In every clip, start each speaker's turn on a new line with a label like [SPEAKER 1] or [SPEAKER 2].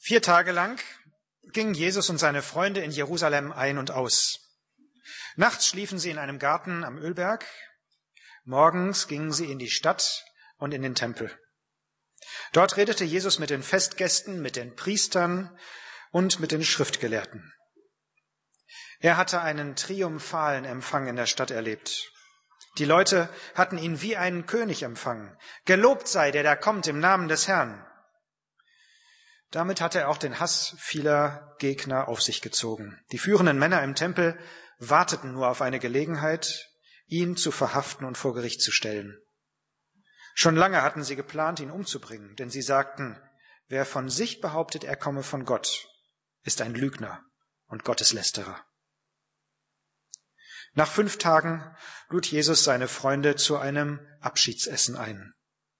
[SPEAKER 1] 4 Tage lang gingen Jesus und seine Freunde in Jerusalem ein und aus. Nachts schliefen sie in einem Garten am Ölberg. Morgens gingen sie in die Stadt und in den Tempel. Dort redete Jesus mit den Festgästen, mit den Priestern und mit den Schriftgelehrten. Er hatte einen triumphalen Empfang in der Stadt erlebt. Die Leute hatten ihn wie einen König empfangen. Gelobt sei der, der kommt im Namen des Herrn. Damit hatte er auch den Hass vieler Gegner auf sich gezogen. Die führenden Männer im Tempel warteten nur auf eine Gelegenheit, ihn zu verhaften und vor Gericht zu stellen. Schon lange hatten sie geplant, ihn umzubringen, denn sie sagten, wer von sich behauptet, er komme von Gott, ist ein Lügner und Gotteslästerer. Nach 5 Tagen lud Jesus seine Freunde zu einem Abschiedsessen ein.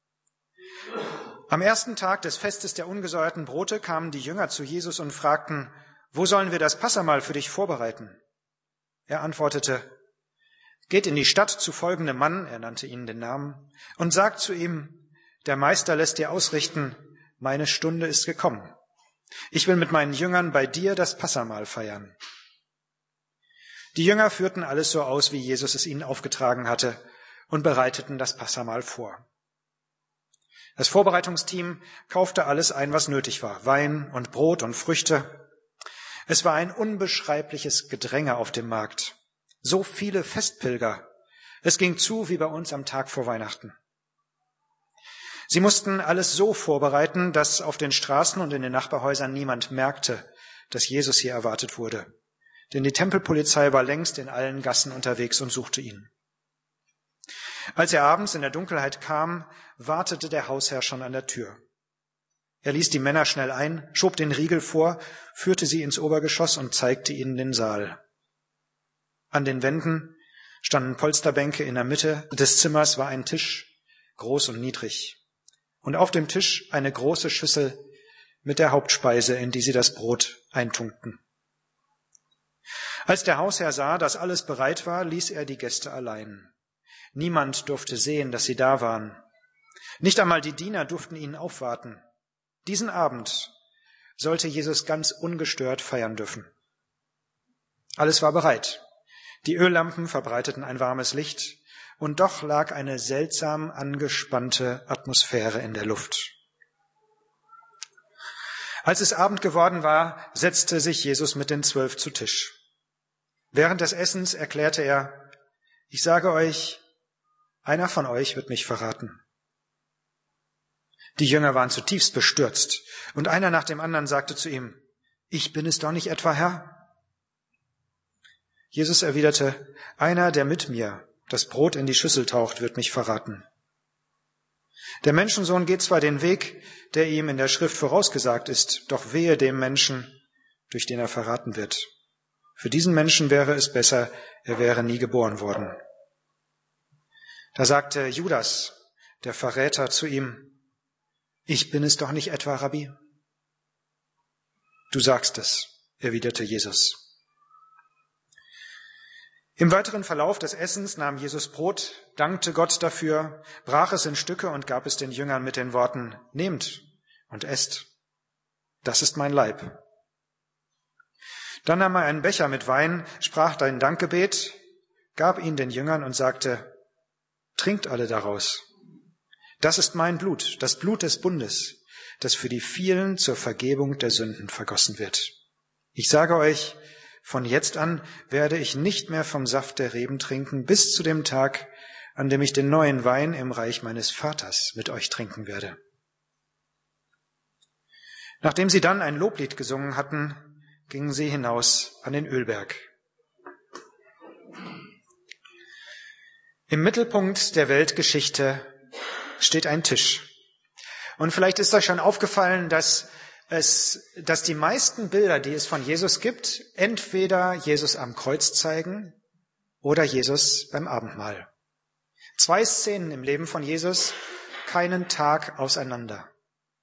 [SPEAKER 1] Am ersten Tag des Festes der ungesäuerten Brote kamen die Jünger zu Jesus und fragten, wo sollen wir das Passahmahl für dich vorbereiten? Er antwortete, geht in die Stadt zu folgendem Mann, er nannte ihnen den Namen, und sagt zu ihm, der Meister lässt dir ausrichten, meine Stunde ist gekommen. Ich will mit meinen Jüngern bei dir das Passahmahl feiern. Die Jünger führten alles so aus, wie Jesus es ihnen aufgetragen hatte, und bereiteten das Passahmahl vor. Das Vorbereitungsteam kaufte alles ein, was nötig war, Wein und Brot und Früchte. Es war ein unbeschreibliches Gedränge auf dem Markt. So viele Festpilger. Es ging zu wie bei uns am Tag vor Weihnachten. Sie mussten alles so vorbereiten, dass auf den Straßen und in den Nachbarhäusern niemand merkte, dass Jesus hier erwartet wurde. Denn die Tempelpolizei war längst in allen Gassen unterwegs und suchte ihn. Als er abends in der Dunkelheit kam, wartete der Hausherr schon an der Tür. Er ließ die Männer schnell ein, schob den Riegel vor, führte sie ins Obergeschoss und zeigte ihnen den Saal. An den Wänden standen Polsterbänke, in der Mitte des Zimmers war ein Tisch, groß und niedrig. Und auf dem Tisch eine große Schüssel mit der Hauptspeise, in die sie das Brot eintunkten. Als der Hausherr sah, dass alles bereit war, ließ er die Gäste allein. Niemand durfte sehen, dass sie da waren. Nicht einmal die Diener durften ihnen aufwarten. Diesen Abend sollte Jesus ganz ungestört feiern dürfen. Alles war bereit. Die Öllampen verbreiteten ein warmes Licht, und doch lag eine seltsam angespannte Atmosphäre in der Luft. Als es Abend geworden war, setzte sich Jesus mit den 12 zu Tisch. Während des Essens erklärte er, ich sage euch, einer von euch wird mich verraten. Die Jünger waren zutiefst bestürzt, und einer nach dem anderen sagte zu ihm, ich bin es doch nicht etwa, Herr? Jesus erwiderte, einer, der mit mir das Brot in die Schüssel taucht, wird mich verraten. Der Menschensohn geht zwar den Weg, der ihm in der Schrift vorausgesagt ist, doch wehe dem Menschen, durch den er verraten wird. Für diesen Menschen wäre es besser, er wäre nie geboren worden. Da sagte Judas, der Verräter, zu ihm, ich bin es doch nicht etwa, Rabbi? Du sagst es, erwiderte Jesus. Im weiteren Verlauf des Essens nahm Jesus Brot, dankte Gott dafür, brach es in Stücke und gab es den Jüngern mit den Worten, nehmt und esst, das ist mein Leib. Dann nahm er einen Becher mit Wein, sprach ein Dankgebet, gab ihn den Jüngern und sagte, trinkt alle daraus. Das ist mein Blut, das Blut des Bundes, das für die vielen zur Vergebung der Sünden vergossen wird. Ich sage euch, von jetzt an werde ich nicht mehr vom Saft der Reben trinken, bis zu dem Tag, an dem ich den neuen Wein im Reich meines Vaters mit euch trinken werde. Nachdem sie dann ein Loblied gesungen hatten, gingen sie hinaus an den Ölberg. Im Mittelpunkt der Weltgeschichte steht ein Tisch. Und vielleicht ist euch schon aufgefallen, dass die meisten Bilder, die es von Jesus gibt, entweder Jesus am Kreuz zeigen oder Jesus beim Abendmahl. 2 Szenen im Leben von Jesus, keinen Tag auseinander.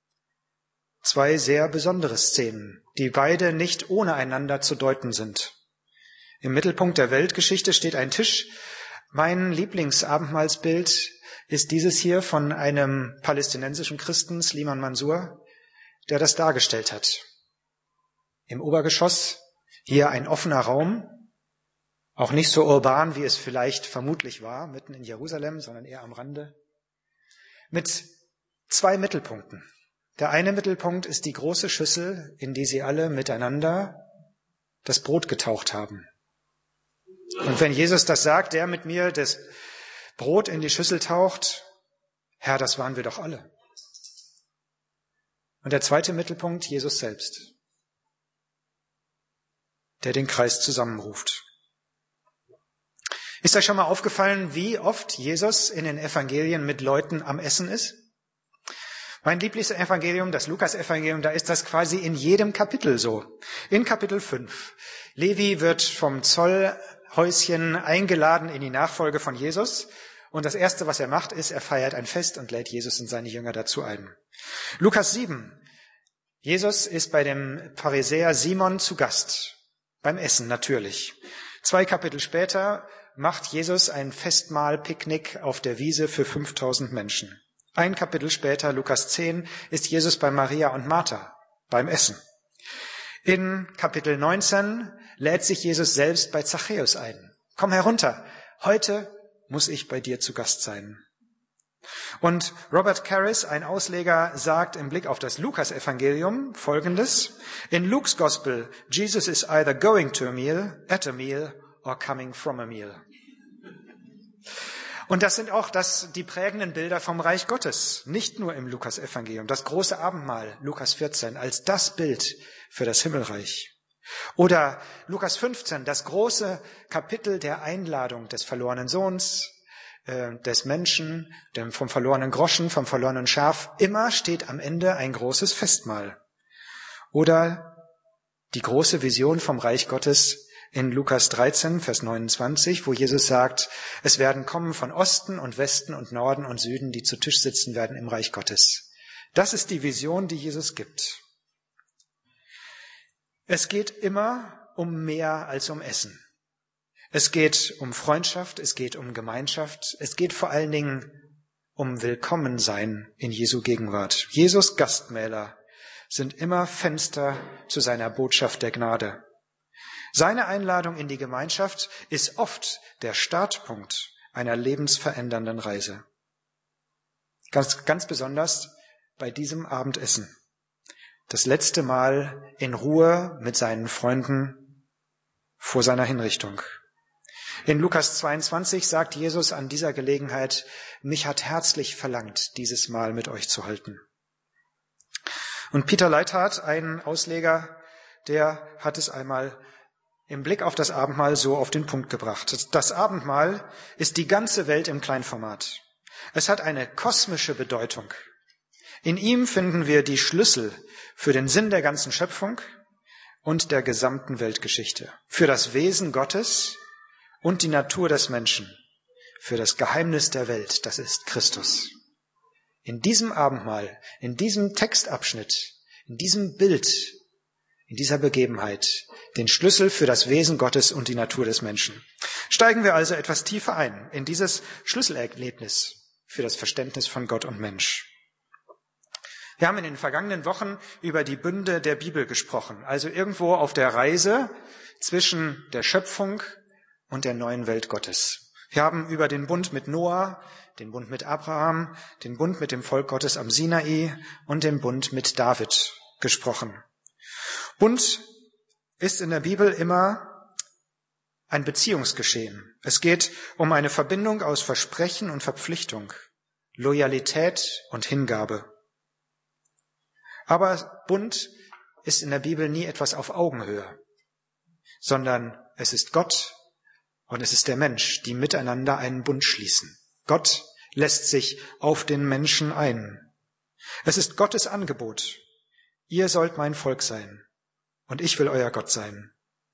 [SPEAKER 1] 2 sehr besondere Szenen, die beide nicht ohne einander zu deuten sind. Im Mittelpunkt der Weltgeschichte steht ein Tisch. Mein Lieblingsabendmahlsbild ist dieses hier von einem palästinensischen Christen, Sliman Mansur, der das dargestellt hat. im Obergeschoss, hier ein offener Raum, auch nicht so urban, wie es vielleicht vermutlich war, mitten in Jerusalem, sondern eher am Rande, mit 2 Mittelpunkten. Der eine Mittelpunkt ist die große Schüssel, in die sie alle miteinander das Brot getaucht haben. Und wenn Jesus das sagt, der mit mir das Brot in die Schüssel taucht, Herr, das waren wir doch alle. Und der zweite Mittelpunkt, Jesus selbst, der den Kreis zusammenruft. Ist euch schon mal aufgefallen, wie oft Jesus in den Evangelien mit Leuten am Essen ist? Mein Lieblingsevangelium, das Lukas-Evangelium, da ist das quasi in jedem Kapitel so. In Kapitel 5. Levi wird vom Zollhäuschen eingeladen in die Nachfolge von Jesus. Und das Erste, was er macht, ist, er feiert ein Fest und lädt Jesus und seine Jünger dazu ein. Lukas 7. Jesus ist bei dem Pharisäer Simon zu Gast. Beim Essen natürlich. 2 Kapitel später macht Jesus ein Festmahl-Picknick auf der Wiese für 5000 Menschen. 1 Kapitel später, Lukas 10, ist Jesus bei Maria und Martha beim Essen. In Kapitel 19 lädt sich Jesus selbst bei Zachäus ein. Komm herunter, heute muss ich bei dir zu Gast sein. Und Robert Karris, ein Ausleger, sagt im Blick auf das Lukas-Evangelium Folgendes: In Luke's Gospel, Jesus is either going to a meal, at a meal or coming from a meal. Und das sind auch die prägenden Bilder vom Reich Gottes, nicht nur im Lukas-Evangelium. Das große Abendmahl, Lukas 14, als das Bild für das Himmelreich. Oder Lukas 15, das große Kapitel der Einladung des verlorenen Sohns, des Menschen, vom verlorenen Groschen, vom verlorenen Schaf. Immer steht am Ende ein großes Festmahl. Oder die große Vision vom Reich Gottes in Lukas 13, Vers 29, wo Jesus sagt, es werden kommen von Osten und Westen und Norden und Süden, die zu Tisch sitzen werden im Reich Gottes. Das ist die Vision, die Jesus gibt. Es geht immer um mehr als um Essen. Es geht um Freundschaft, es geht um Gemeinschaft, es geht vor allen Dingen um Willkommensein in Jesu Gegenwart. Jesus Gastmähler sind immer Fenster zu seiner Botschaft der Gnade. Seine Einladung in die Gemeinschaft ist oft der Startpunkt einer lebensverändernden Reise. Ganz besonders bei diesem Abendessen. Das letzte Mal in Ruhe mit seinen Freunden vor seiner Hinrichtung. In Lukas 22 sagt Jesus an dieser Gelegenheit, mich hat herzlich verlangt, dieses Mahl mit euch zu halten. Und Peter Leithart, ein Ausleger, der hat es einmal im Blick auf das Abendmahl so auf den Punkt gebracht. Das Abendmahl ist die ganze Welt im Kleinformat. Es hat eine kosmische Bedeutung. In ihm finden wir die Schlüssel für den Sinn der ganzen Schöpfung und der gesamten Weltgeschichte, für das Wesen Gottes und die Natur des Menschen, für das Geheimnis der Welt, das ist Christus. In diesem Abendmahl, in diesem Textabschnitt, in diesem Bild, in dieser Begebenheit, den Schlüssel für das Wesen Gottes und die Natur des Menschen. Steigen wir also etwas tiefer ein in dieses Schlüsselerlebnis für das Verständnis von Gott und Mensch. Wir haben in den vergangenen Wochen über die Bünde der Bibel gesprochen, also irgendwo auf der Reise zwischen der Schöpfung und der neuen Welt Gottes. Wir haben über den Bund mit Noah, den Bund mit Abraham, den Bund mit dem Volk Gottes am Sinai und den Bund mit David gesprochen. Bund ist in der Bibel immer ein Beziehungsgeschehen. Es geht um eine Verbindung aus Versprechen und Verpflichtung, Loyalität und Hingabe. Aber Bund ist in der Bibel nie etwas auf Augenhöhe, sondern es ist Gott und es ist der Mensch, die miteinander einen Bund schließen. Gott lässt sich auf den Menschen ein. Es ist Gottes Angebot. Ihr sollt mein Volk sein und ich will euer Gott sein.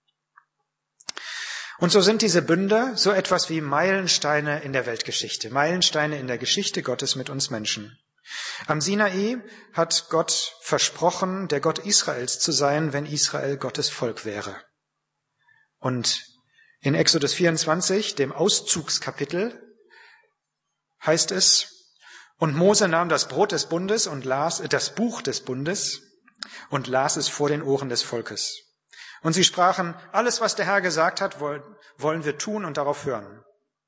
[SPEAKER 1] Und so sind diese Bünde so etwas wie Meilensteine in der Weltgeschichte, Meilensteine in der Geschichte Gottes mit uns Menschen. Am Sinai hat Gott versprochen, der Gott Israels zu sein, wenn Israel Gottes Volk wäre. Und in Exodus 24, dem Auszugskapitel, heißt es, und Mose nahm das Brot des Bundes und las das Buch des Bundes und las es vor den Ohren des Volkes. Und sie sprachen, alles, was der Herr gesagt hat, wollen wir tun und darauf hören.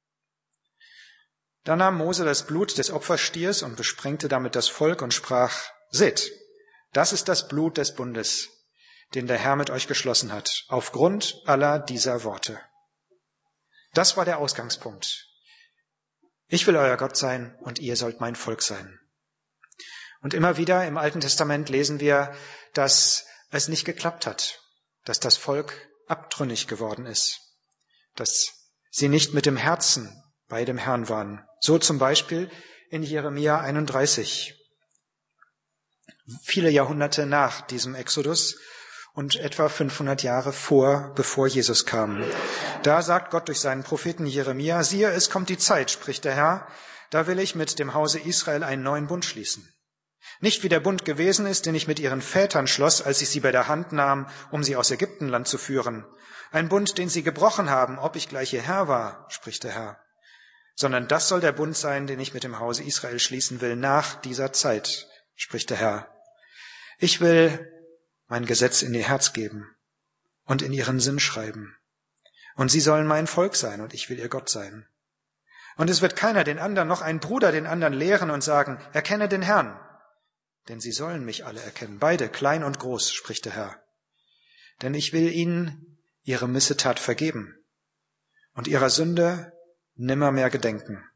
[SPEAKER 1] Da nahm Mose das Blut des Opferstiers und besprengte damit das Volk und sprach, seht, das ist das Blut des Bundes, den der Herr mit euch geschlossen hat, aufgrund aller dieser Worte. Das war der Ausgangspunkt. Ich will euer Gott sein und ihr sollt mein Volk sein. Und immer wieder im Alten Testament lesen wir, dass es nicht geklappt hat, dass das Volk abtrünnig geworden ist, dass sie nicht mit dem Herzen bei dem Herrn waren. So zum Beispiel in Jeremia 31, viele Jahrhunderte nach diesem Exodus und etwa 500 Jahre bevor Jesus kam. Da sagt Gott durch seinen Propheten Jeremia, siehe, es kommt die Zeit, spricht der Herr, da will ich mit dem Hause Israel einen neuen Bund schließen. Nicht wie der Bund gewesen ist, den ich mit ihren Vätern schloss, als ich sie bei der Hand nahm, um sie aus Ägyptenland zu führen. Ein Bund, den sie gebrochen haben, ob ich gleich ihr Herr war, spricht der Herr. Sondern das soll der Bund sein, den ich mit dem Hause Israel schließen will, nach dieser Zeit, spricht der Herr. Ich will mein Gesetz in ihr Herz geben und in ihren Sinn schreiben. Und sie sollen mein Volk sein und ich will ihr Gott sein. Und es wird keiner den anderen, noch ein Bruder den anderen lehren und sagen, erkenne den Herrn. Denn sie sollen mich alle erkennen, beide, klein und groß, spricht der Herr. Denn ich will ihnen ihre Missetat vergeben und ihrer Sünde nimmermehr gedenken.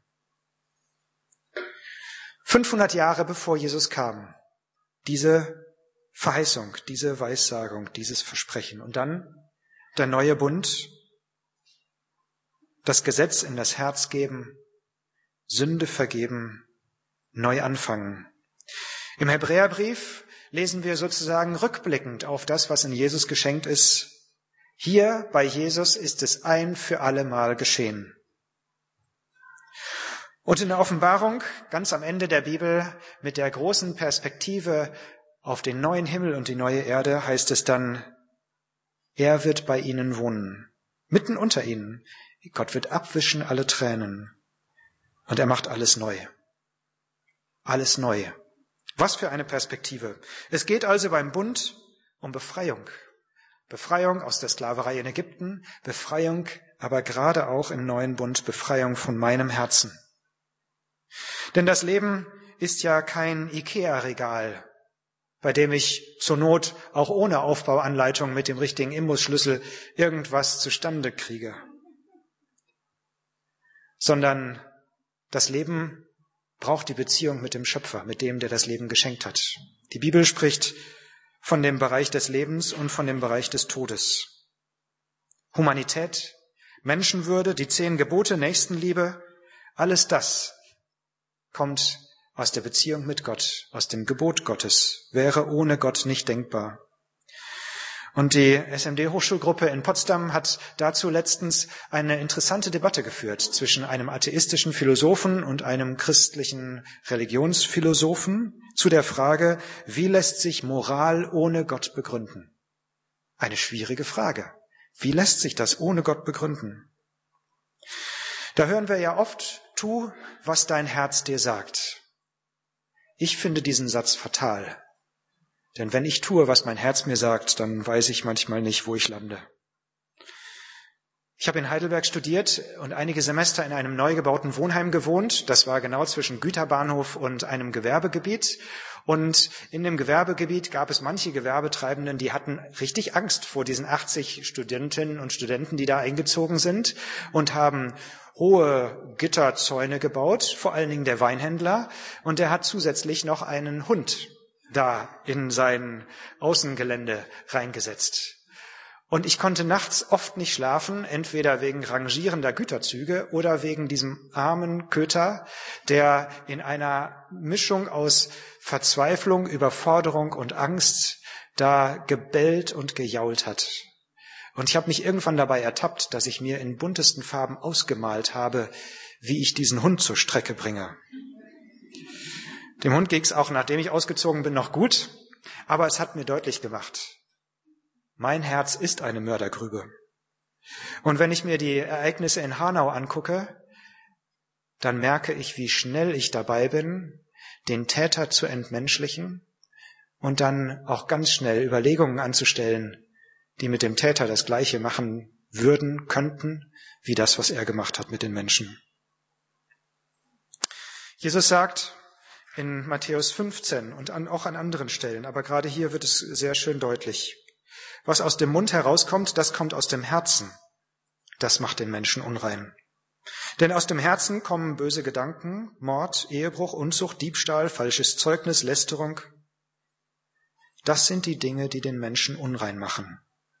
[SPEAKER 1] 500 Jahre bevor Jesus kam, diese Verheißung, diese Weissagung, dieses Versprechen. Und dann der neue Bund, das Gesetz in das Herz geben, Sünde vergeben, neu anfangen. Im Hebräerbrief lesen wir sozusagen rückblickend auf das, was in Jesus geschenkt ist. Hier bei Jesus ist es ein für alle Mal geschehen. Und in der Offenbarung, ganz am Ende der Bibel, mit der großen Perspektive auf den neuen Himmel und die neue Erde, heißt es dann, er wird bei ihnen wohnen, mitten unter ihnen. Gott wird abwischen alle Tränen und er macht alles neu. Alles neu. Was für eine Perspektive. Es geht also beim Bund um Befreiung. Befreiung aus der Sklaverei in Ägypten, Befreiung, aber gerade auch im neuen Bund, Befreiung von meinem Herzen. Denn das Leben ist ja kein Ikea-Regal, bei dem ich zur Not auch ohne Aufbauanleitung mit dem richtigen Imbusschlüssel irgendwas zustande kriege. Sondern das Leben braucht die Beziehung mit dem Schöpfer, mit dem, der das Leben geschenkt hat. Die Bibel spricht von dem Bereich des Lebens und von dem Bereich des Todes. Humanität, Menschenwürde, die 10 Gebote, Nächstenliebe, alles das kommt aus der Beziehung mit Gott, aus dem Gebot Gottes, wäre ohne Gott nicht denkbar. Und die SMD-Hochschulgruppe in Potsdam hat dazu letztens eine interessante Debatte geführt zwischen einem atheistischen Philosophen und einem christlichen Religionsphilosophen zu der Frage, wie lässt sich Moral ohne Gott begründen? Eine schwierige Frage. Wie lässt sich das ohne Gott begründen? Da hören wir ja oft, tu, was dein Herz dir sagt. Ich finde diesen Satz fatal. Denn wenn ich tue, was mein Herz mir sagt, dann weiß ich manchmal nicht, wo ich lande. Ich habe in Heidelberg studiert und einige Semester in einem neu gebauten Wohnheim gewohnt. Das war genau zwischen Güterbahnhof und einem Gewerbegebiet. Und in dem Gewerbegebiet gab es manche Gewerbetreibenden, die hatten richtig Angst vor diesen 80 Studentinnen und Studenten, die da eingezogen sind und haben hohe Gitterzäune gebaut, vor allen Dingen der Weinhändler. Und der hat zusätzlich noch einen Hund da in sein Außengelände reingesetzt. Und ich konnte nachts oft nicht schlafen, entweder wegen rangierender Güterzüge oder wegen diesem armen Köter, der in einer Mischung aus Verzweiflung, Überforderung und Angst da gebellt und gejault hat. Und ich habe mich irgendwann dabei ertappt, dass ich mir in buntesten Farben ausgemalt habe, wie ich diesen Hund zur Strecke bringe. Dem Hund ging's auch, nachdem ich ausgezogen bin, noch gut, aber es hat mir deutlich gemacht, mein Herz ist eine Mördergrube. Und wenn ich mir die Ereignisse in Hanau angucke, dann merke ich, wie schnell ich dabei bin, den Täter zu entmenschlichen und dann auch ganz schnell Überlegungen anzustellen, die mit dem Täter das Gleiche machen würden, könnten, wie das, was er gemacht hat mit den Menschen. Jesus sagt in Matthäus 15 und auch an anderen Stellen, aber gerade hier wird es sehr schön deutlich, was aus dem Mund herauskommt, das kommt aus dem Herzen. Das macht den Menschen unrein. Denn aus dem Herzen kommen böse Gedanken, Mord, Ehebruch, Unzucht, Diebstahl, falsches Zeugnis, Lästerung. Das sind die Dinge, die den Menschen unrein machen.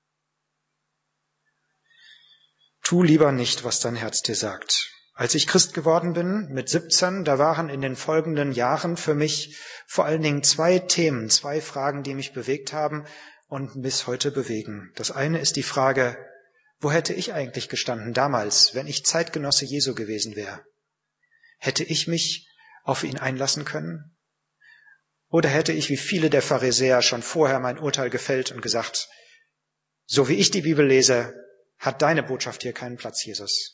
[SPEAKER 1] Tu lieber nicht, was dein Herz dir sagt. Als ich Christ geworden bin, mit 17, da waren in den folgenden Jahren für mich vor allen Dingen 2 Themen, 2 Fragen, die mich bewegt haben und bis heute bewegen. Das eine ist die Frage, wo hätte ich eigentlich gestanden damals, wenn ich Zeitgenosse Jesu gewesen wäre? Hätte ich mich auf ihn einlassen können? Oder hätte ich wie viele der Pharisäer schon vorher mein Urteil gefällt und gesagt, so wie ich die Bibel lese, hat deine Botschaft hier keinen Platz, Jesus?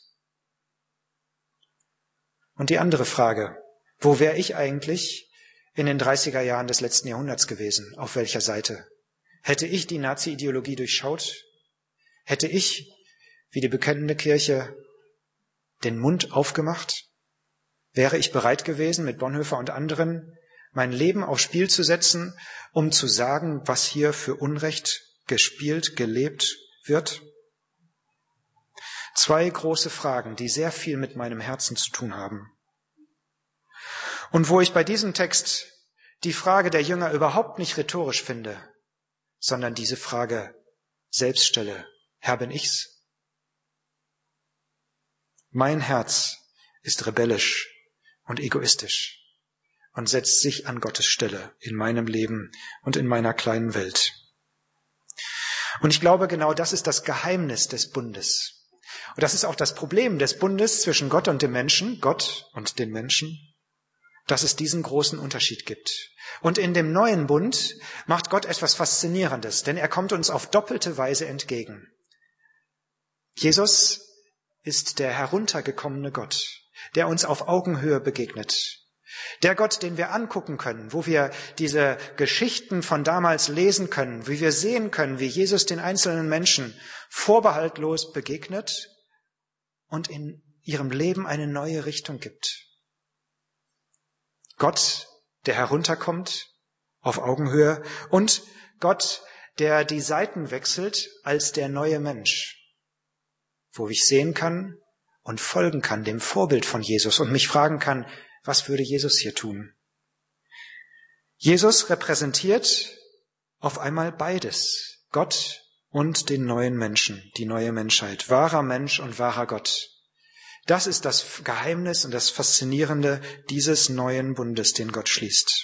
[SPEAKER 1] Und die andere Frage, wo wäre ich eigentlich in den 30er Jahren des letzten Jahrhunderts gewesen? Auf welcher Seite? Hätte ich die Nazi-Ideologie durchschaut? Hätte ich, wie die bekennende Kirche, den Mund aufgemacht? Wäre ich bereit gewesen, mit Bonhoeffer und anderen mein Leben aufs Spiel zu setzen, um zu sagen, was hier für Unrecht gespielt, gelebt wird? 2 große Fragen, die sehr viel mit meinem Herzen zu tun haben. Und wo ich bei diesem Text die Frage der Jünger überhaupt nicht rhetorisch finde, sondern diese Frage selbst stelle, Herr, bin ich's? Mein Herz ist rebellisch und egoistisch und setzt sich an Gottes Stelle in meinem Leben und in meiner kleinen Welt. Und ich glaube, genau das ist das Geheimnis des Bundes. Und das ist auch das Problem des Bundes zwischen Gott und dem Menschen, Gott und den Menschen, dass es diesen großen Unterschied gibt. Und in dem neuen Bund macht Gott etwas Faszinierendes, denn er kommt uns auf doppelte Weise entgegen. Jesus ist der heruntergekommene Gott, der uns auf Augenhöhe begegnet. Der Gott, den wir angucken können, wo wir diese Geschichten von damals lesen können, wie wir sehen können, wie Jesus den einzelnen Menschen vorbehaltlos begegnet und in ihrem Leben eine neue Richtung gibt. Gott, der herunterkommt auf Augenhöhe und Gott, der die Seiten wechselt als der neue Mensch, wo ich sehen kann und folgen kann dem Vorbild von Jesus und mich fragen kann, was würde Jesus hier tun? Jesus repräsentiert auf einmal beides, Gott und den neuen Menschen, die neue Menschheit, wahrer Mensch und wahrer Gott. Das ist das Geheimnis und das Faszinierende dieses neuen Bundes, den Gott schließt.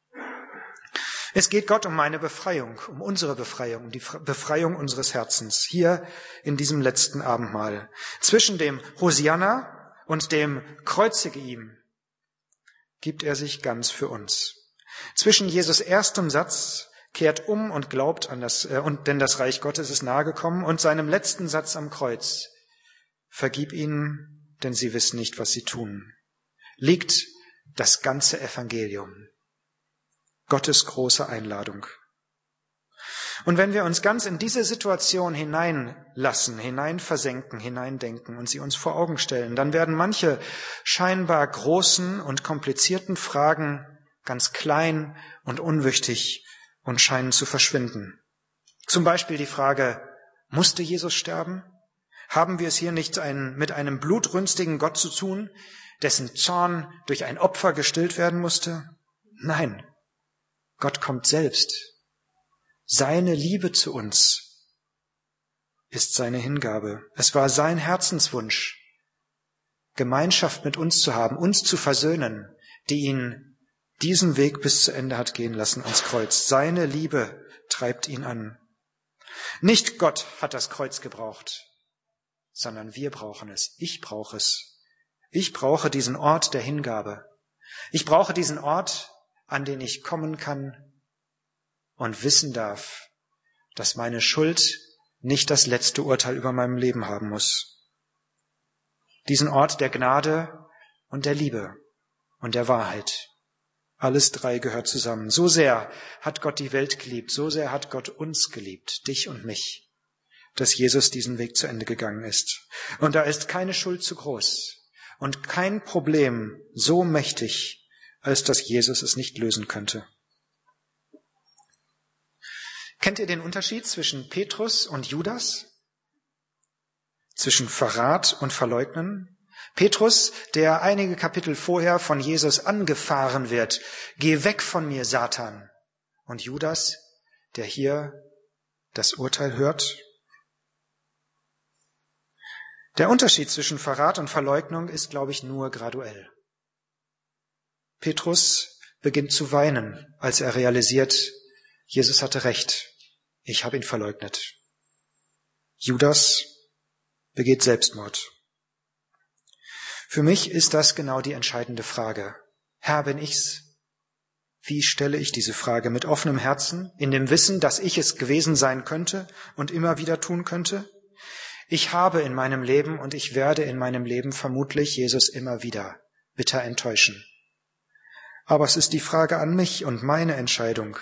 [SPEAKER 1] Es geht Gott um meine Befreiung, um unsere Befreiung, um die Befreiung unseres Herzens, hier in diesem letzten Abendmahl. Zwischen dem Hosianna und dem Kreuzige ihm gibt er sich ganz für uns. Zwischen Jesus erstem Satz, kehrt um und glaubt an denn das Reich Gottes ist nahe gekommen, und seinem letzten Satz am Kreuz, vergib ihnen, denn sie wissen nicht, was sie tun, liegt das ganze Evangelium. Gottes große Einladung. Und wenn wir uns ganz in diese Situation hineinlassen, hineinversenken, hineindenken und sie uns vor Augen stellen, dann werden manche scheinbar großen und komplizierten Fragen ganz klein und unwichtig und scheinen zu verschwinden. Zum Beispiel die Frage, musste Jesus sterben? Haben wir es hier nicht mit einem blutrünstigen Gott zu tun, dessen Zorn durch ein Opfer gestillt werden musste? Nein, Gott kommt selbst. Seine Liebe zu uns ist seine Hingabe. Es war sein Herzenswunsch, Gemeinschaft mit uns zu haben, uns zu versöhnen, die ihn diesen Weg bis zu Ende hat gehen lassen ans Kreuz. Seine Liebe treibt ihn an. Nicht Gott hat das Kreuz gebraucht, sondern wir brauchen es. Ich brauche es. Ich brauche diesen Ort der Hingabe. Ich brauche diesen Ort, an den ich kommen kann und wissen darf, dass meine Schuld nicht das letzte Urteil über meinem Leben haben muss. Diesen Ort der Gnade und der Liebe und der Wahrheit. Alles 3 gehört zusammen. So sehr hat Gott die Welt geliebt, so sehr hat Gott uns geliebt, dich und mich, dass Jesus diesen Weg zu Ende gegangen ist. Und da ist keine Schuld zu groß und kein Problem so mächtig, als dass Jesus es nicht lösen könnte. Kennt ihr den Unterschied zwischen Petrus und Judas? Zwischen Verrat und Verleugnen? Petrus, der einige Kapitel vorher von Jesus angefahren wird, geh weg von mir, Satan. Und Judas, der hier das Urteil hört. Der Unterschied zwischen Verrat und Verleugnung ist, glaube ich, nur graduell. Petrus beginnt zu weinen, als er realisiert, Jesus hatte recht, ich habe ihn verleugnet. Judas begeht Selbstmord. Für mich ist das genau die entscheidende Frage. Herr, bin ich's? Wie stelle ich diese Frage mit offenem Herzen, in dem Wissen, dass ich es gewesen sein könnte und immer wieder tun könnte? Ich habe in meinem Leben und ich werde in meinem Leben vermutlich Jesus immer wieder bitter enttäuschen. Aber es ist die Frage an mich und meine Entscheidung.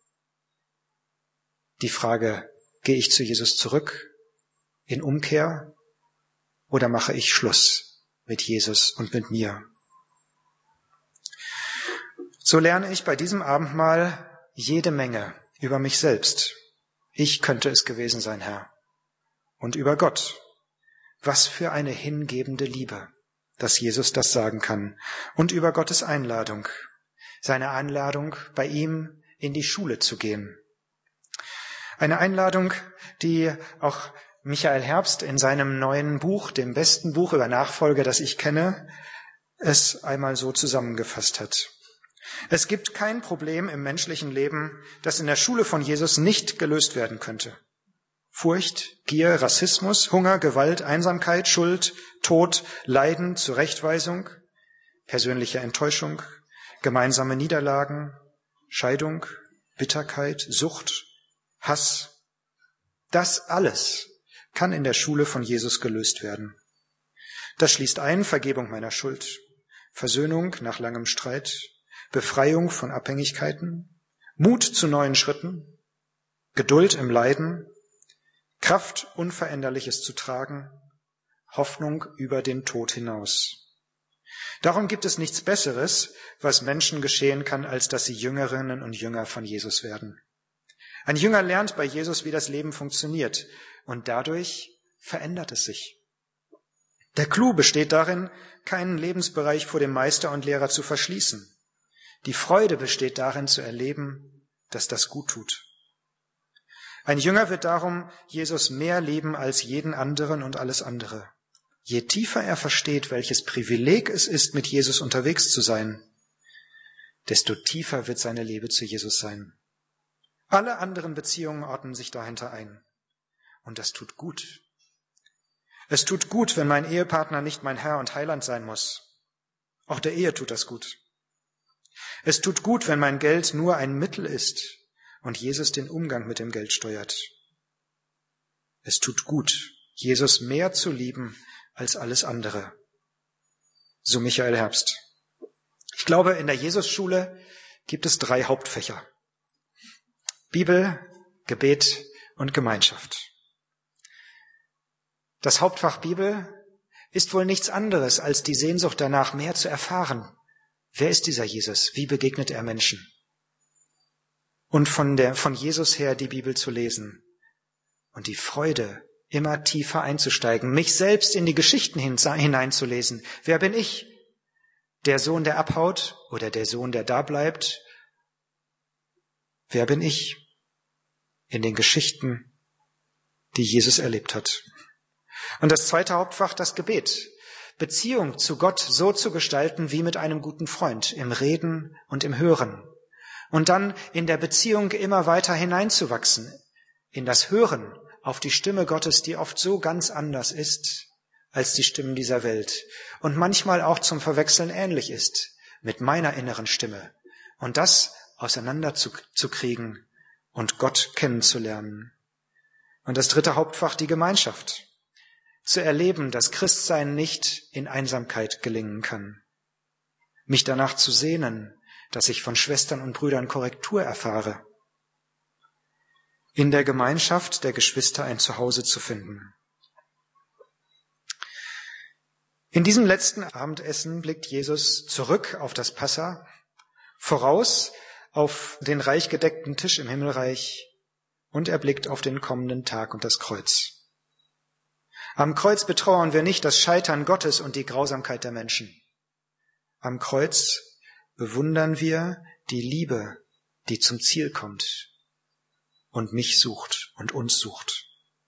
[SPEAKER 1] Die Frage, gehe ich zu Jesus zurück in Umkehr oder mache ich Schluss mit Jesus und mit mir? So lerne ich bei diesem Abendmahl jede Menge über mich selbst. Ich könnte es gewesen sein, Herr. Und über Gott. Was für eine hingebende Liebe, dass Jesus das sagen kann. Und über Gottes Einladung. Seine Einladung, bei ihm in die Schule zu gehen. Eine Einladung, die auch Michael Herbst in seinem neuen Buch, dem besten Buch über Nachfolge, das ich kenne, es einmal so zusammengefasst hat. Es gibt kein Problem im menschlichen Leben, das in der Schule von Jesus nicht gelöst werden könnte. Furcht, Gier, Rassismus, Hunger, Gewalt, Einsamkeit, Schuld, Tod, Leiden, Zurechtweisung, persönliche Enttäuschung, gemeinsame Niederlagen, Scheidung, Bitterkeit, Sucht, Hass. Das alles kann in der Schule von Jesus gelöst werden. Das schließt ein Vergebung meiner Schuld, Versöhnung nach langem Streit, Befreiung von Abhängigkeiten, Mut zu neuen Schritten, Geduld im Leiden, Kraft, Unveränderliches zu tragen, Hoffnung über den Tod hinaus. Darum gibt es nichts Besseres, was Menschen geschehen kann, als dass sie Jüngerinnen und Jünger von Jesus werden. Ein Jünger lernt bei Jesus, wie das Leben funktioniert, und dadurch verändert es sich. Der Clou besteht darin, keinen Lebensbereich vor dem Meister und Lehrer zu verschließen. Die Freude besteht darin, zu erleben, dass das gut tut. Ein Jünger wird darum Jesus mehr lieben als jeden anderen und alles andere. Je tiefer er versteht, welches Privileg es ist, mit Jesus unterwegs zu sein, desto tiefer wird seine Liebe zu Jesus sein. Alle anderen Beziehungen ordnen sich dahinter ein. Und das tut gut. Es tut gut, wenn mein Ehepartner nicht mein Herr und Heiland sein muss. Auch der Ehe tut das gut. Es tut gut, wenn mein Geld nur ein Mittel ist und Jesus den Umgang mit dem Geld steuert. Es tut gut, Jesus mehr zu lieben als alles andere. So Michael Herbst. Ich glaube, in der Jesusschule gibt es 3 Hauptfächer. Bibel, Gebet und Gemeinschaft. Das Hauptfach Bibel ist wohl nichts anderes als die Sehnsucht danach, mehr zu erfahren. Wer ist dieser Jesus? Wie begegnet er Menschen? Und von Jesus her die Bibel zu lesen. Und die Freude, immer tiefer einzusteigen, mich selbst in die Geschichten hineinzulesen. Wer bin ich? Der Sohn, der abhaut oder der Sohn, der da bleibt? Wer bin ich? In den Geschichten, die Jesus erlebt hat. Und das zweite Hauptfach, das Gebet. Beziehung zu Gott so zu gestalten wie mit einem guten Freund, im Reden und im Hören. Und dann in der Beziehung immer weiter hineinzuwachsen, in das Hören auf die Stimme Gottes, die oft so ganz anders ist als die Stimmen dieser Welt und manchmal auch zum Verwechseln ähnlich ist mit meiner inneren Stimme. Und das auseinander zu kriegen und Gott kennenzulernen. Und das dritte Hauptfach, die Gemeinschaft. Zu erleben, dass Christsein nicht in Einsamkeit gelingen kann. Mich danach zu sehnen, dass ich von Schwestern und Brüdern Korrektur erfahre. in der Gemeinschaft der Geschwister ein Zuhause zu finden. In diesem letzten Abendessen blickt Jesus zurück auf das Passa, voraus auf den reich gedeckten Tisch im Himmelreich und er blickt auf den kommenden Tag und das Kreuz. Am Kreuz betrauern wir nicht das Scheitern Gottes und die Grausamkeit der Menschen. Am Kreuz bewundern wir die Liebe, die zum Ziel kommt und mich sucht und uns sucht.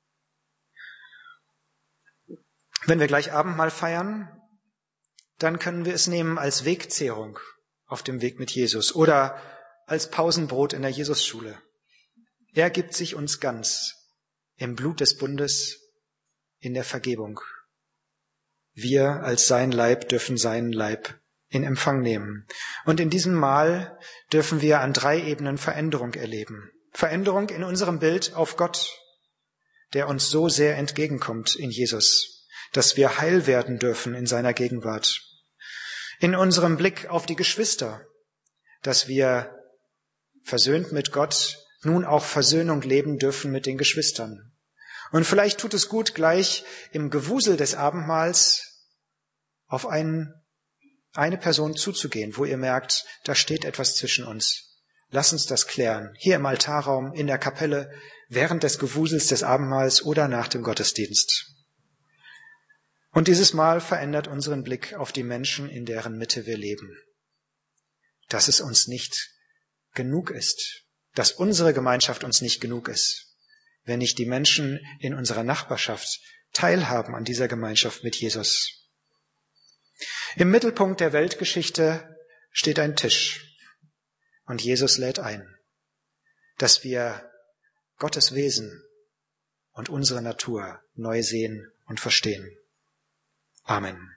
[SPEAKER 1] Wenn wir gleich Abendmahl feiern, dann können wir es nehmen als Wegzehrung auf dem Weg mit Jesus oder als Pausenbrot in der Jesusschule. Er gibt sich uns ganz im Blut des Bundes, in der Vergebung. Wir als sein Leib dürfen seinen Leib in Empfang nehmen. Und in diesem Mahl dürfen wir an 3 Ebenen Veränderung erleben. Veränderung in unserem Bild auf Gott, der uns so sehr entgegenkommt in Jesus, dass wir heil werden dürfen in seiner Gegenwart. In unserem Blick auf die Geschwister, dass wir versöhnt mit Gott nun auch Versöhnung leben dürfen mit den Geschwistern. Und vielleicht tut es gut, gleich im Gewusel des Abendmahls auf eine Person zuzugehen, wo ihr merkt, da steht etwas zwischen uns. Lass uns das klären, hier im Altarraum, in der Kapelle, während des Gewusels des Abendmahls oder nach dem Gottesdienst. Und dieses Mal verändert unseren Blick auf die Menschen, in deren Mitte wir leben. Dass es uns nicht genug ist, dass unsere Gemeinschaft uns nicht genug ist, wenn nicht die Menschen in unserer Nachbarschaft teilhaben an dieser Gemeinschaft mit Jesus. Im Mittelpunkt der Weltgeschichte steht ein Tisch und Jesus lädt ein, dass wir Gottes Wesen und unsere Natur neu sehen und verstehen. Amen.